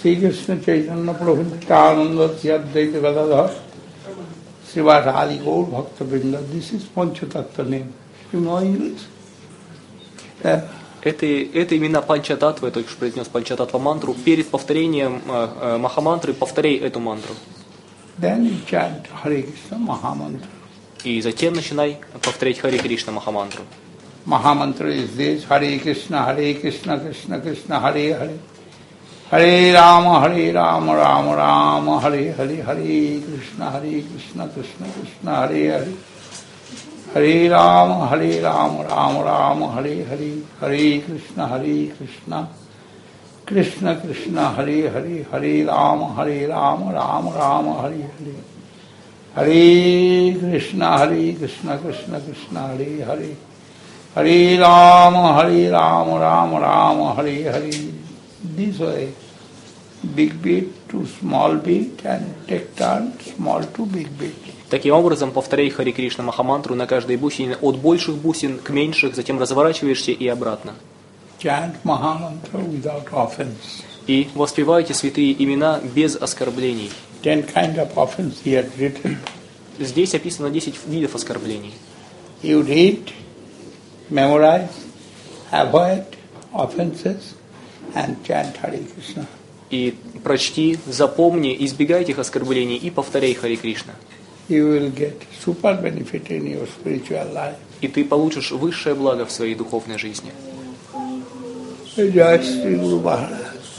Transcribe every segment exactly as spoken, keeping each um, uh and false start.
Sri Krishna Chaitanya Prabhu Nityananda Sri Advaita Gadadhar Srivas Adi Gaur Bhakta Vrinda. This is Panchatattva name. You know English? Yeah. Это, это имена Панчататтвы, я только что произнес Панчататтва мантру. Перед повторением э, э, Махамантры повторяй эту мантру. Then you chant Hare Krishna Mahamantra. И затем начинай повторять Харе Кришна Махамантру. Mahamantra is this: Hare Krishna, Hare Krishna, Krishna Krishna, Hare Hare. Hare Rama, Hare Rama, Rama Rama, Hare Hare. Hare Krishna, Hare Krishna, Krishna Krishna, Hare Hare. Hare Rama, Hare Rama, Rama Rama, Hare Hare. Hare Krishna, Hare Krishna, Krishna Krishna, Hare Hare. Hare Rama, Hare Rama, Rama Rama, Hare Hare. Hare Krishna, Hare Krishna, Krishna Krishna, Hare Hare. Hare Rama, Hare Rama, Rama Rama, Hare Hare. This way, big beat to small beat and take turn, small to big beat. Таким образом, повторяй Харе Кришна Махамантру на каждой бусине от больших бусин к меньших, затем разворачиваешься и обратно. Chant Mahamantra without offense. И воспевайте святые имена без оскорблений. Ten kind of offense he had written. Здесь описано десять видов оскорблений. You read, memorize, avoid offenses and chant Hare Krishna. И прочти, запомни, избегай этих оскорблений и повторяй Харе Кришна. You will get super benefit in your spiritual life. И ты получишь высшее благо в своей духовной жизни. Jai Shri Guru Maharaj.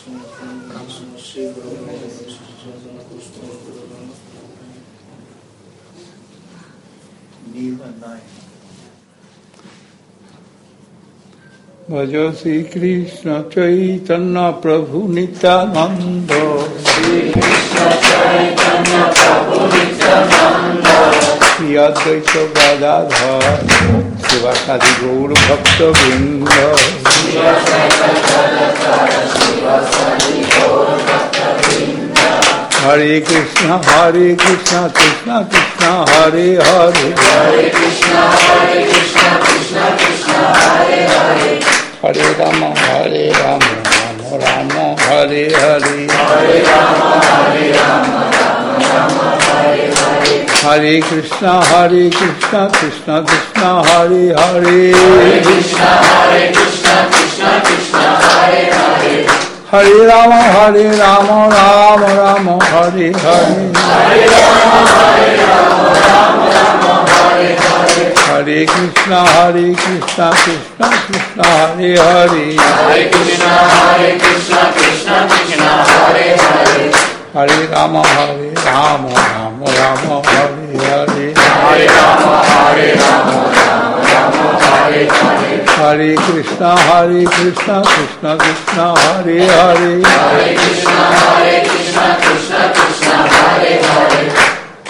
Bhajo Shri Krishna Chaitanya Prabhu Nityananda. Shri Krishna Chaitanya Prabhu Nityananda. Shri Advaita Gadadhar Srivas Adi Gaur Bhakta Vrinda. Shri Advaita Gadadhar Srivas Adi Gaur Bhakta Vrinda. Hare Krishna, Hare Krishna, Krishna Krishna, Hare Hare. Hare Krishna, Hare Krishna, Krishna Krishna, Hare Hare. Hare Rama, Hare Rama, Rama Rama, Hare Hare. Hare Rama, Hare Rama, Rama Rama, Hare Hare. Hare Krishna, Hare Krishna, Krishna Krishna, Hare Hare. Hare Krishna, Hare Krishna, Krishna Krishna, Hare Hare. Hare Rama, Hare Rama, Rama Rama, Hare Hare. Hare Rama, Hare Rama, Rama Rama, Hare Hare. Hare Krishna, Hare Krishna, Krishna Krishna, Hare Hare. Hare Krishna, Hare Krishna, Krishna Krishna, Hare Hare. Hare Rama, Hare Rama, Rama Rama, Hare Hare. Hare Rama, Hare Rama, Rama Rama, Hare Hare. Hare Krishna, Hare Krishna, Krishna Krishna, Hare Hare. Hare Krishna, Hare Krishna, Krishna Krishna, Hare Hare.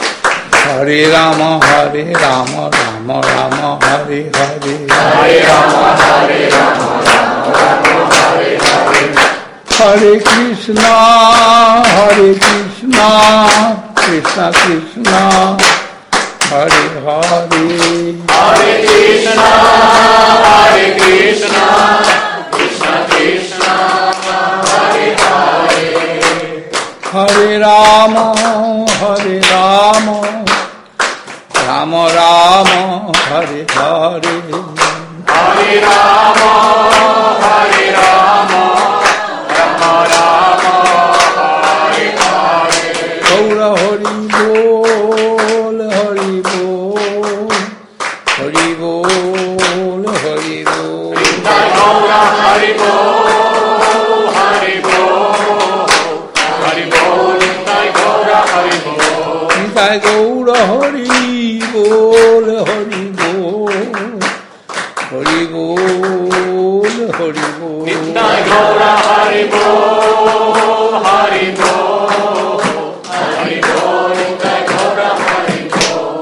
Hare Rama, Hare Rama, Rama Rama, Hare Hare. Hare Rama, Hare Rama, Rama Rama, Hare Hare. Hare Krishna, Hare Krishna, Krishna Krishna, Hare Hare. Hare Krishna, Hare Krishna, Krishna Krishna, Hare Hare. Hare Rama, Hare Rama, Rama Rama, Hare Hare. Hare Rama, Hare Rama, Rama Rama, Hare Hare. Gaura Hari Bol, Hari Bol, Hari Bol, Hari Bol. Gaura Hari Bol, Hari Bol, Hari Bol. Gaura Hari Bol, Gaura Hari Bol, Hari Bol, Hari Bol, Hari Bol. Nittai Gaura Hari Bol, Hari Bol, Hari Bol. Nittai Gaura Hari Bol.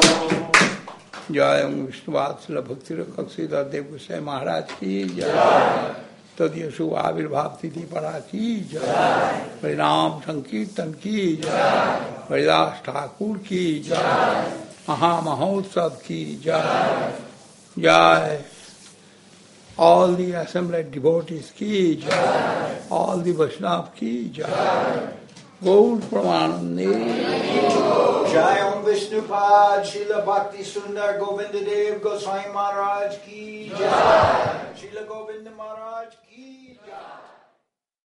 Jai Vishnu Vatsala Bhakti Rakha Sridhar Dev Goswami Maharaj ki jai. तदयशु आविर्भाव तिथि परा की जय, परिणाम संकीर्तन की जय, हरिदास ठाकुर की जय, महामहोत्सव की जय, जय all the assembled devotees ki jai, all the Vaishnava ki jai. Gaur Pramanande. Jai Om Vishnupad Srila Bhakti Sundar Govinda Dev Goswami Maharaj ki jai.